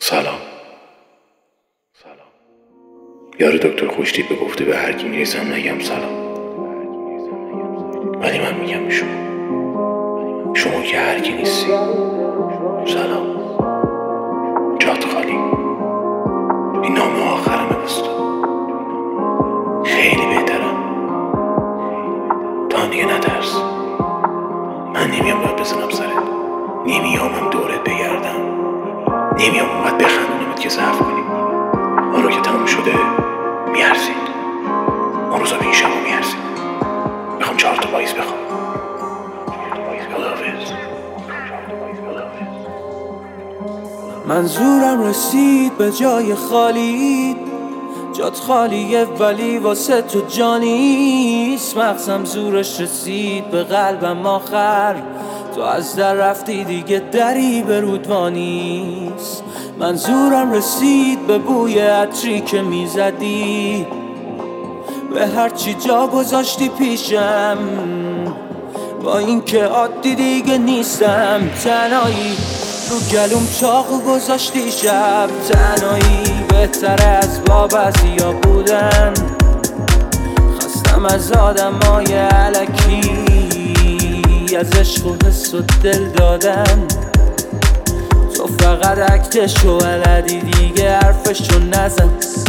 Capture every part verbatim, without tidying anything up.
سلام. سلام. یارو دکتر خوشتیپ گفته به هر کی میرسم نگم سلام، ولی من میگم شما شما که هر کی نیستی. سلام، جات خالی. این نامه آخرمه بست. خیلی بهترم. تا دیگه نترس. من نمیام باید بزنم سرت، نمیامم دورت بگردم، نمیام باید بخندونمت که ضعف کنی. حالا که تموم شده میارزید. اون روزا به این شما میارزید. میخوام چهار تا پاییز بخوام. منظورم رسید به جای خالی، جات خالیه ولی واسه تو جانیست. مغزم زورش رسید به قلبم آخر، تو از در رفتی دیگه دری به رودوانیست. منظورم رسید به بوی عطری که میزدی، به هرچی جا گذاشتی پیشم، با این که عادی دیگه نیستم. تنهایی رو گلوم چاقو گذاشتی شب، تنهایی بهتره از وابستیا بودن. خستم از آدمای الکی، از عشق و حس و دل دادن. تو فقط اکتشو بلدی دیگه حرفشو نزن.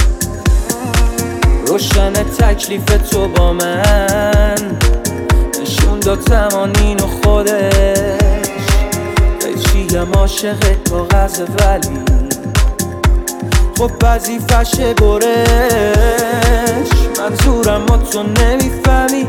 روشن تکلیف تو با من، نشون داد تمانین و خودش. چیم عاشق کاغذ ولی خب وظیفشه برش. منظورم ما تو نمیفهمی،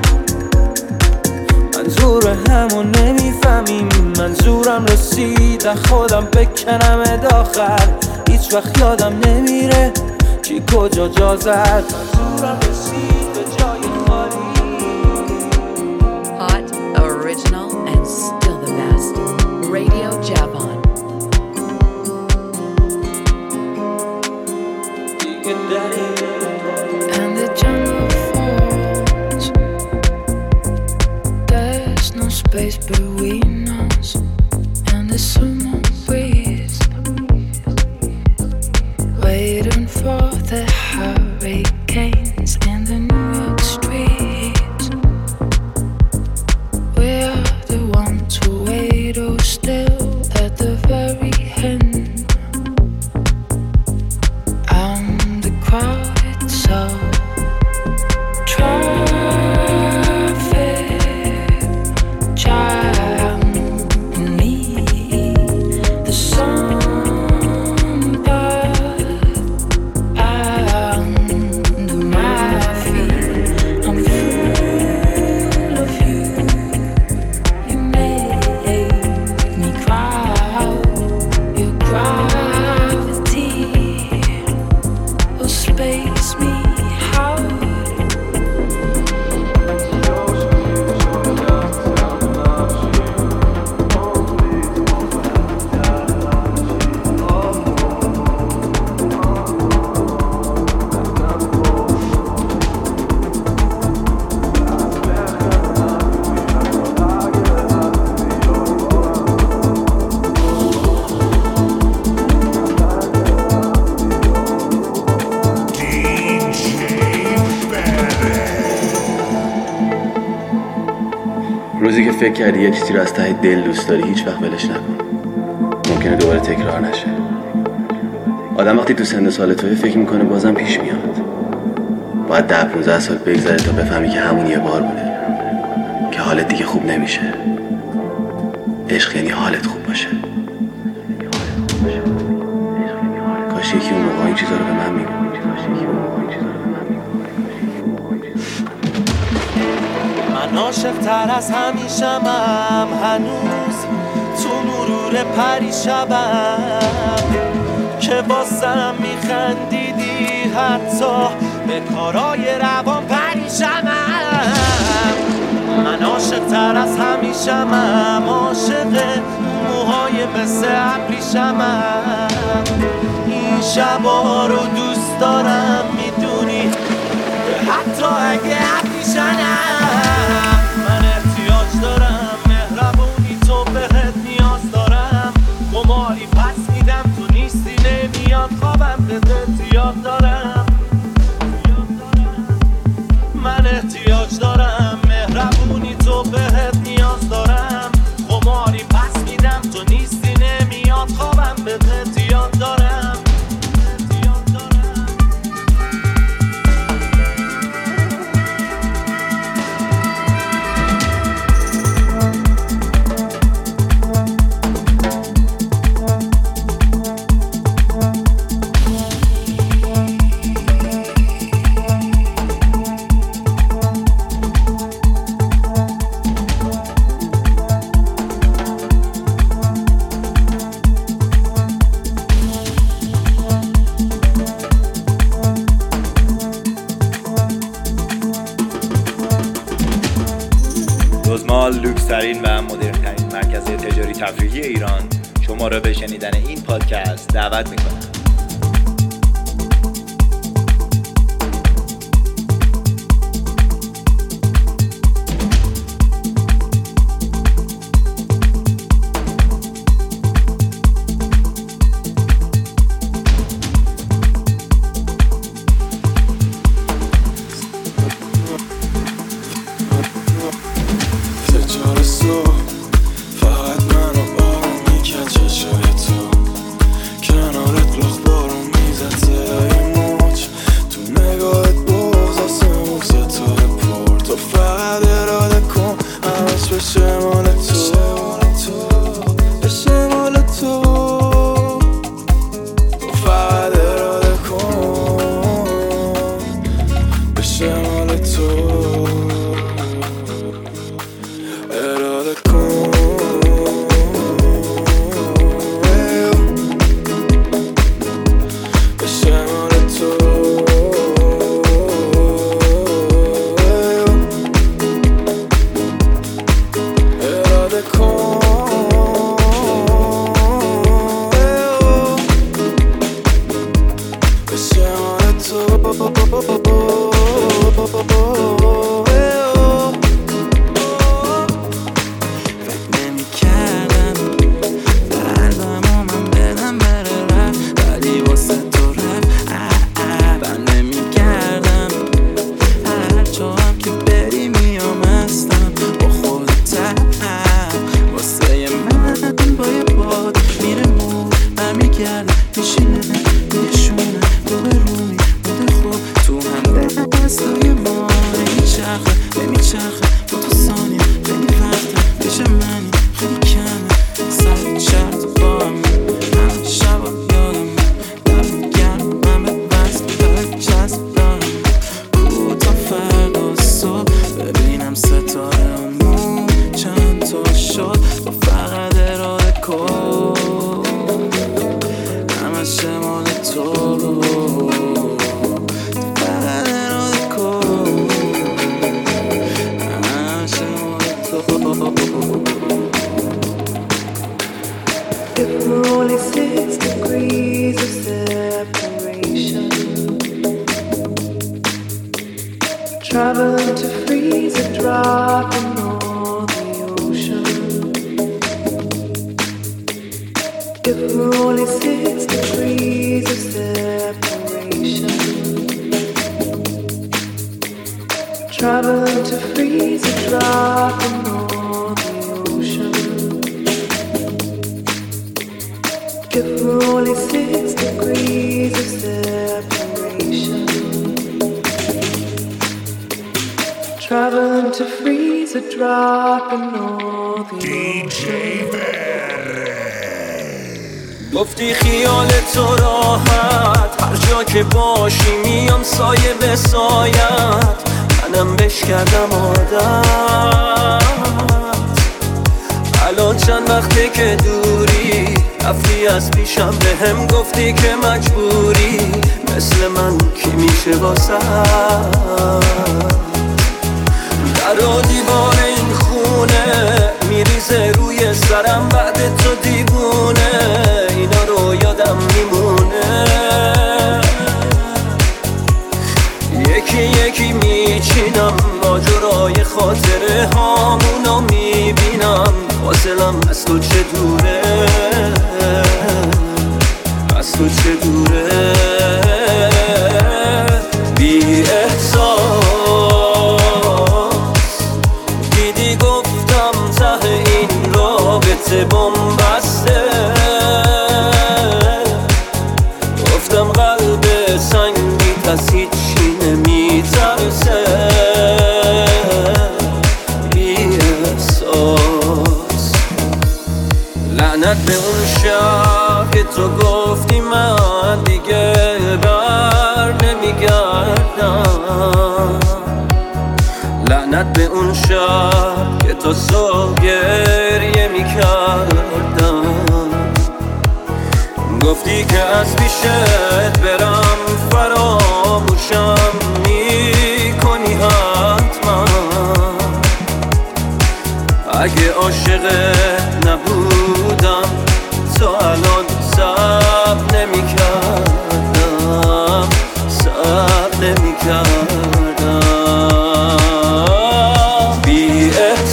منظور همون نمیفهمیم. منظورم رسید خودم بکنم داخل، هیچ وقت یادم نمیره کی کجا جا زد. منظورم رسید به جای خالی. Hot, original and still the best. Radio Javon. And the jungle falls. There's no space between us, and the summer breeze waiting for the hurricanes in the New York streets. We're the ones who wait or still at the very end. I'm the crowd itself. Traffic jam me, the sunbird under my feet. I'm full of you. You make me cry. Your gravity will space me out. روزی که فکر کردی یه چیزی رو از ته دل دوست داری، هیچ وقت ولش نکن. ممکنه دوباره تکرار نشه. آدم وقتی تو سن سال توی فکر میکنه بازم پیش میاد. باید ده پونزده سال بگذره تا بفهمی که همون یه بار بوده، که حالت دیگه خوب نمیشه. عشق یعنی حالت خوب باشه. کاش یکی اون موقع این چیزا رو به من میگه. من عاشق تر از همیشمم، هنوز تو مرور پریشبم، که بازم میخندیدی حتی به کارای روان پریشمم. من عاشق تر از همیشمم، عاشق موهای مثل ابریشمم. این شبا رو دوست دارم میدونی، حتی اگه ابریشمم. من احتیاج دارم مهربونی تو، بهت نیاز دارم. قماری پس میدم تو نیستی نمی معروفترین و مدرن‌ترین مرکز تجاری تفریحی ایران شما را به شنیدن این پادکست دعوت می‌کنم. گفتی خیال تو راحت هر جا که باشی میام سایه به سایت، منم بش کردم عادت. الان چند وقته که دوری رفتی از پیشم، به هم گفتی که مجبوری مثل من کی میشه واسه در و دیوار این خونه میریزه روی سرم بعد تو دیوونه، اینا رو یادم میمونه. یکی یکی میچینم ماجرای خاطره هامونو میبینم، فاصلم از تو چه دوره، از تو چه دوره. بی احساس دیدی گفتم ته این رابطه بنبسته، گفتم قلب سنگیت از هیچی نمیترسه. بی احساس لعنت به اون شب که تو گفتی من دیگه بر نمیگردم، لعنت به اون شب که تو صبح گریه میکردم. گفتی که از پیشت برم فراموشم میکنی حتما، اگه عاشق نبودم تا الان صبر نمی کردم صبر نمی کردم بی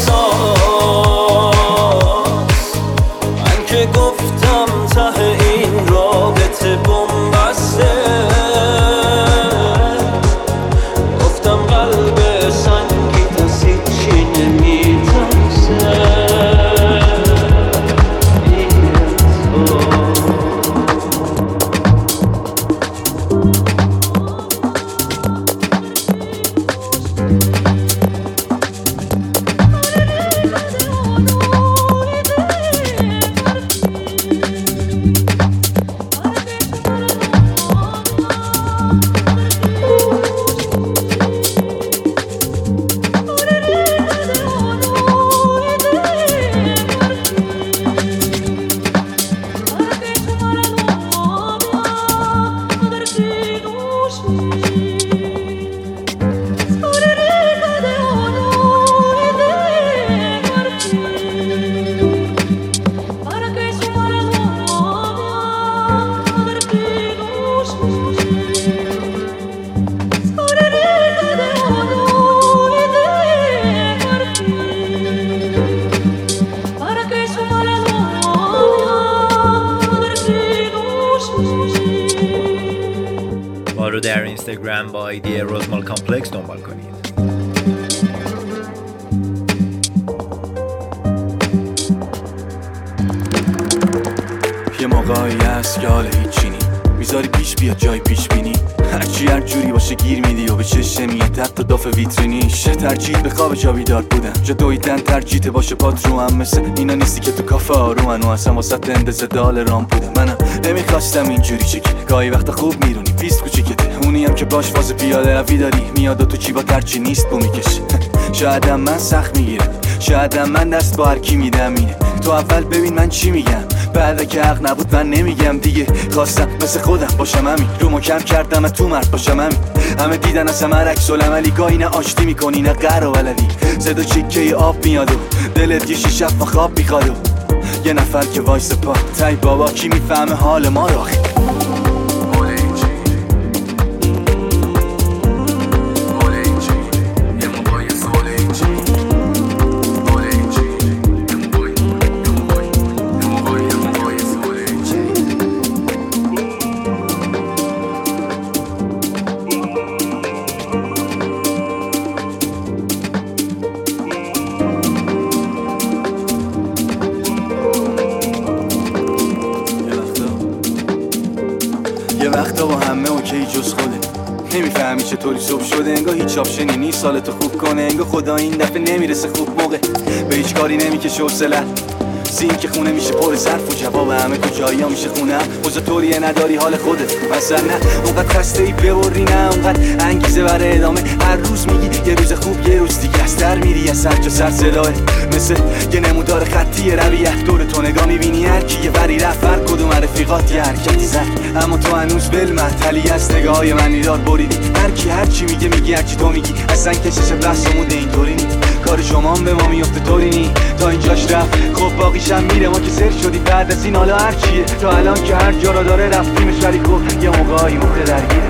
احساس من که گفتم ته این رابطه بنبسته گفتم قلب سنگی تسی چی نمی ترسه ما رو در اینستاگرام با آیدی روزمال کامپلکس دنبال کنید. یه موقعی هست که حال هیچی نی میذاری پیش بیاد جای پیش بینی هرچی هر جوری باشه گیر میدی و به چشم میاد حتی داف ویترینیش ترجیح به خواب جا بیدار بودن جا دویدن ترجیح باشه پات رو هم مثل اینا نیستی که تو کافه آرومن و اصلا واسه اندازه دال رام بودم منم نمیخواستم اینجوری چه که گاهی وقت خوب میرونی پیست کوچیکته اونی هم که باش فاز پیاده روی داری میاد و تو جیبات هرچی نیست بو میکشه شایدم من سخت میگیرم شایدم من دست با هر کی میدم اینه تو اول ببین من چی میگم بعد که حق نبود من نمیگم دیگه خواستم مثل خودم باشم همین رو مکم کردم تو مرد باشم همین همه دیدن از همه عکس العملی گاهی نه آشتی میکنی نه قهر و ولدی زد چکه آب میاد و دلت یه شیشه و خواب میخواد و یه نفر که وایس پا تای بابا کی میفهمه حال ما رو آخه یه وقتا با همه اوکی جز خوده نمیفهمی چطوری صبح شده انگار هیچ آپشنی نیست سالتو خوب کنه انگار خدا این دفعه نمیرسه خوب موقع به هیچ کاری نمیکشه حوصله سین که خونه میشه پر ظرف و جواب همه کجایی ها میشه خونه واسه طوریه نداری حال خودت مثلا نه اونقدر خسته ای ببری نه اونقدر انگیزه برای ادامه هر روز میگی یه روز خوب یه روز دیگه از در میری از سر جا سر صداه مثل یه نمودار خطی رویت دور تو نگاه میبینی هر کی یه وری رفت هر کدوم رفیقات یه حرکتی زد اما تو هنوز بالمحتلی از نگاه های من ایدار بریدی هر کی هر چی میگه میگی هر چی تو میگی اصلا کشش بحثمون اینطوری نی کار شما هم به ما میفته طوری نی تا اینجاش رفت خب باقیشم میره ما که سر شدی بعد از این حالا هر چیه تا الان که هر جا را داره رفتیمش ولی خب یه موقعی مخته درگیره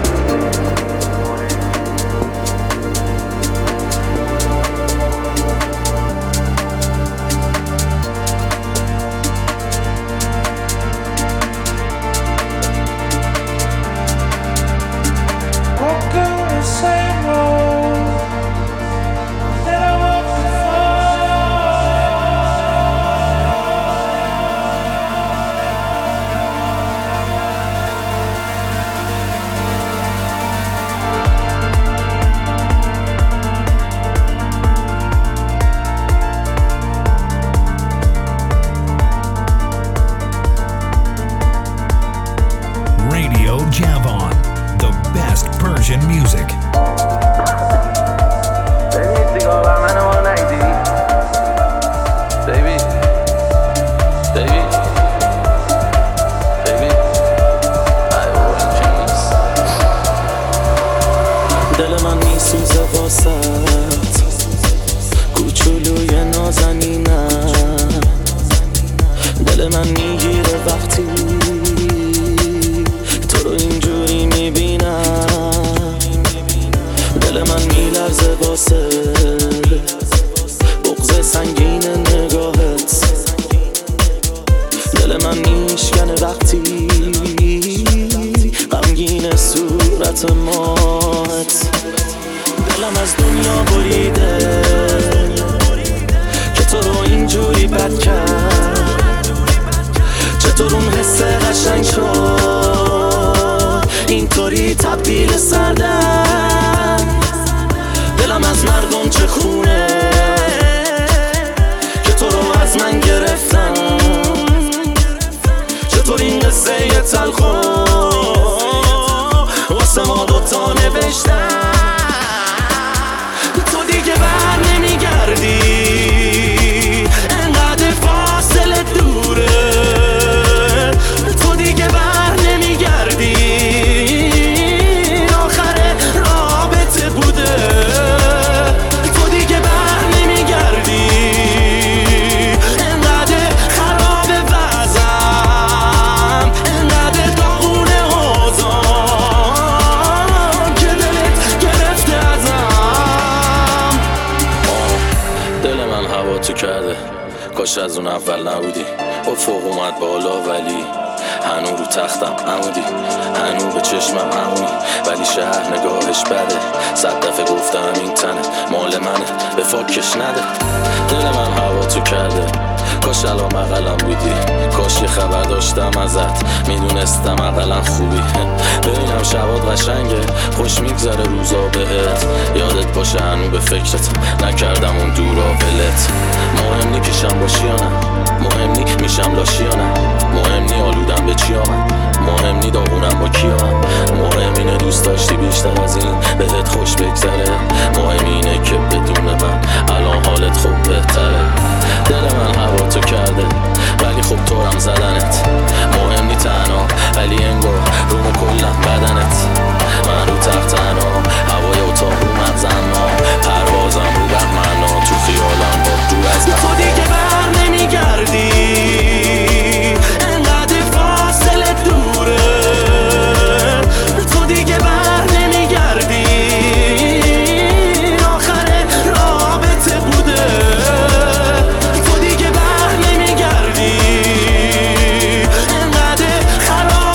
Javon, the best Persian music. دل من میسوزه واسط کوچولوی نازنینم من میگیره وقتی تو رو اینجوری میبینم. دل من میلرزه واسه بغض سنگین نگاهت. دل من میشکنه وقتی غمگین صورت مات. دلم از دنیا بریده که تو رو اینجوری بد کرد. چطور اون حس قشنگ شد اینطوری تبدیل سردن. دلم از مردم چه خونه که تو رو از من گرفتن. چطور این قصه یه تلخو واسه ما دوتا نوشتن. تو دیگه بر نمیگردی انقدر فاصله دوره. تو دیگه بر نمیگردی آخر رابطه بوده. تو دیگه بر نمیگردی انقدر خراب وضعم انقدر داغونه اوضاعم که دلت گرفته ازم. دل من هوا تو کرده کاش از اون اول نبودی. افق اومد بالا ولی هنو رو تختم عمودی. هنو به چشمم عمودی ولی شهر نگاهش بده. صد دفعه گفتم این تنه مال منه به فاکش نده. دل من هوا تو کرده کاش الان مقلم بودی. کاش یه خبر داشتم ازت میدونستم اقلا خوبی. ببینم شبات قشنگه خوش میگذره روزا بهت. یادت باشه هنو به فکرت نکردم اون دورا ولت. مهم نی پیشم باشی یا نه. مهم نی میشم لاشی یا نه. مهم نی آلودم به چی آمد. مهم نی داغونم با کی آمد. مهم اینه دوست داشتی بیشتر از این بهت خوش بگذره. مهم اینه که بدون من الان حالت خوب بهتره. دل من هوا تو کرده ولی خب طورم زدنت. مهم نی تنها ولی انگار روم کلم بدنت. من رو تخت تنها هوای اتاق رو مغزم ها. پروازم رو بهمنا تو خیالم با دور از من. تو دیگه بر نمیگردی انقدر فاصله دوره. تو دیگه بر نمیگردی آخر رابطه بوده. تو دیگه بر نمیگردی انقدر خراب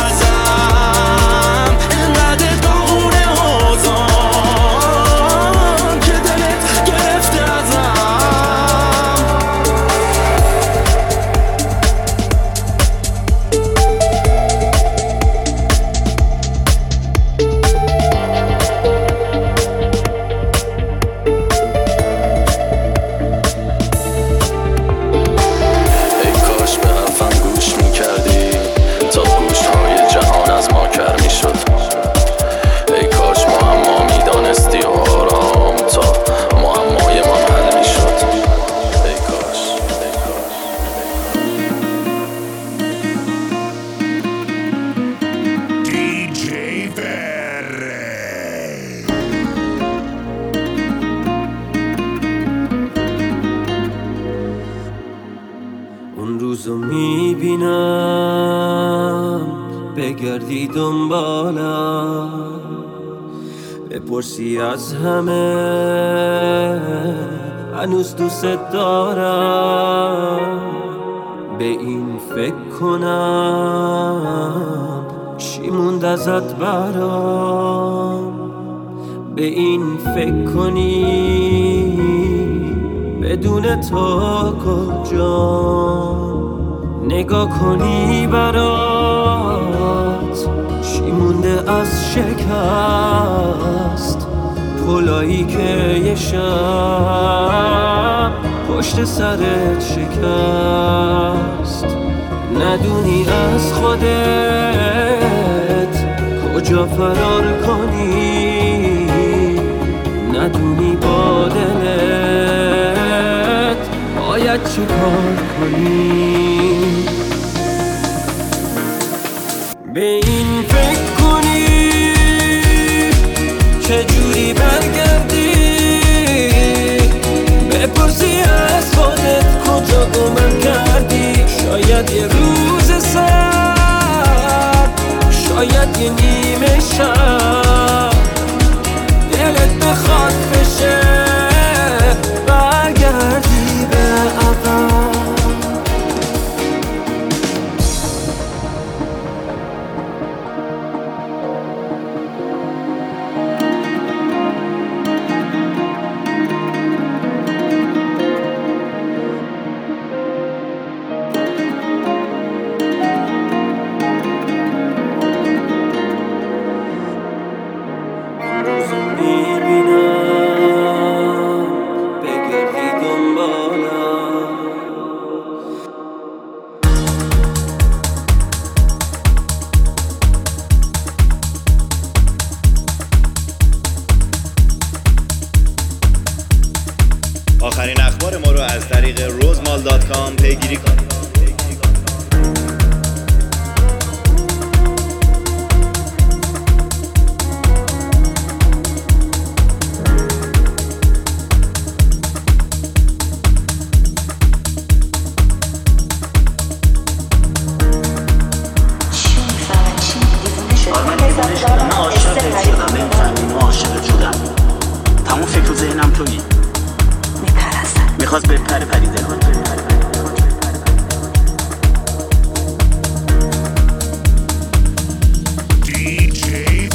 وضعم انقدر داغونه اوضاعم که دلت گرفته ازم. ای کاش به حرفم گوش میکردی تا گوشهای جهان از ما کر میشد. ای کاش معما میدانستی و آرام تا معمای ما حل میشد. ای کاش ای کاش دی جی Verre. اون روزو میبینم بگردی دنبالم. بپرسی از همه هنوز دوست دارم. به این فکر کنم چی موند ازت برام. به این فکر کنی بدون تو کجام. نگاه کنی برات چی مونده از شکست. پلایی که یه شب پشت سرت شکست. ندونی از خودت کجا فرار کنی. ندونی با دلت باید چه کار کنی. به این فکر کنی چجوری برگردی. بپرسی از خودت کجا گمم کردی. شاید روز سر، شاید یه نیمه شب دلت بخواد بشه برگردی به عقب. آخرین اخبار ما رو از طریق روزمال دات کام پیگیری کنید. من عاشقت شدم، نمی‌فهمی ما عاشقت شدم. تمام فکر و ذهنم تویی. میخواست بپره پریده کن. دیجی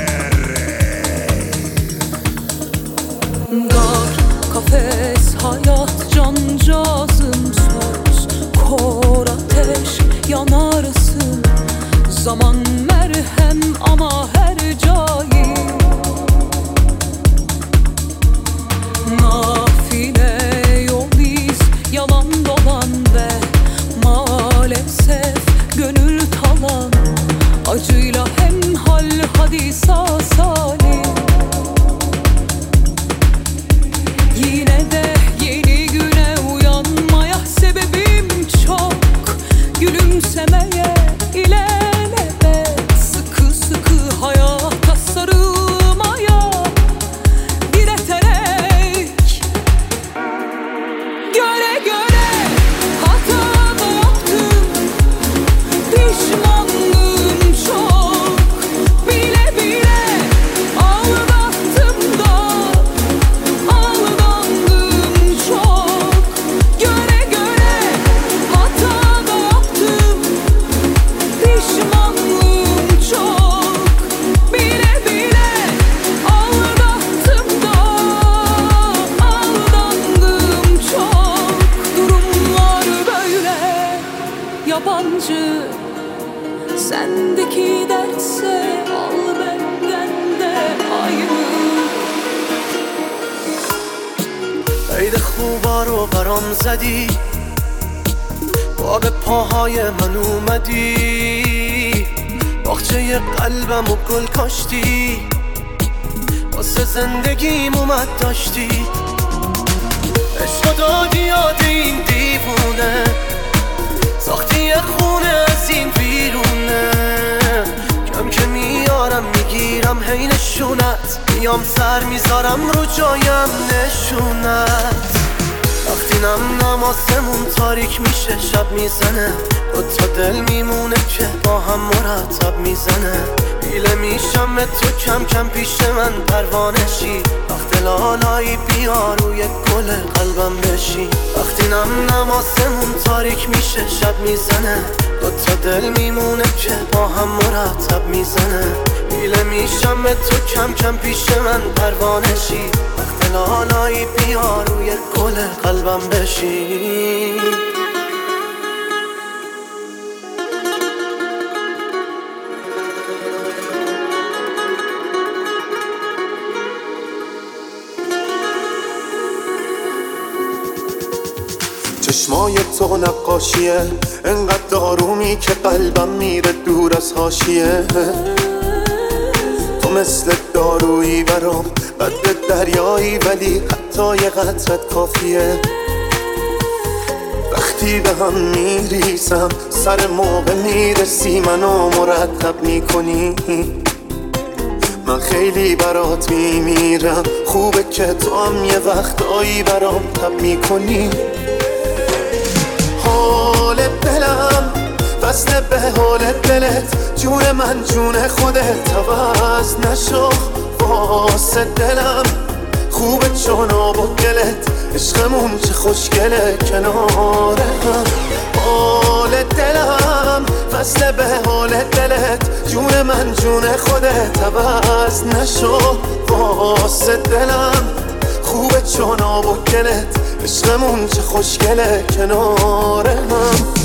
Dar kafes hayat cancağızımsız, kor ateş yanarsın. Zaman merhem ama her cayı nafile yol biz, yalan dolan ve maalesef gönül talan. Acıyla hemhal hadi sağ salim. Yine de yeni güne uyanmaya sebebim çok. Gülümsemeye ilelebet, sıkı sıkı hayata sarılmaya direterek. Göre göre hata da yaptım, pişmanlığım çok. Bile bile aldattım da aldandım çok. Göre göre hata da yaptım, pişmanlığım çok. Bile bile aldattım da aldandım çok. Durumlar böyle yabancı, sendeki dertse al benden de ayrı. عید خوبا رو برام زدی، با به پاهای من اومدی، باغچه قلبم و گل کاشتی، واسه زندگیم اومد داشتی. عشق دادی یاد این دیوونه، ساختی یه خونه از این بیرونه. کم که میارم میگیرم هی نشونت، میام سر میذارم رو جایم نشونت. وقتی نم نماسمون تاریک میشه شب میزنه، دوتا دل میمونه که با هم مرتب میزنه. پیله میشم به تو کم کم پیش من پروانه شی، وقت لالایی بیا روی گل قلبم بشی. وقتی نم نماسمون تاریک میشه شب میزنه، دوتا دل میمونه که با هم مرتب میزنه. پیله میشم به تو کم کم پیش من پروانه شی، وقت لالایی بیا روی گل قلبم بشی. چشمای تو نقاشیه، انقدر آرومی که قلبم میره دور از حاشیه. تو مثل دارویی برام، قد دریایی ولی حتی یه قطرت کافیه. وقتی به هم میریسم سر موقع میرسی، منو مرتب میکنی. من خیلی برات میمیرم، خوبه که تو هم یه وقتایی برام تب میکنی. حال دلم به حال دلت جون من جون خودت عوض نشو واسه دلم خوبه چون آب و گلت عشقمون چه خوشگله کنار هم حال دلم فصله به حال دلت جون من جون خودت عوض نشو واسه دلم خوبه چون آب و گلت عشقمون چه خوشگله کنار هم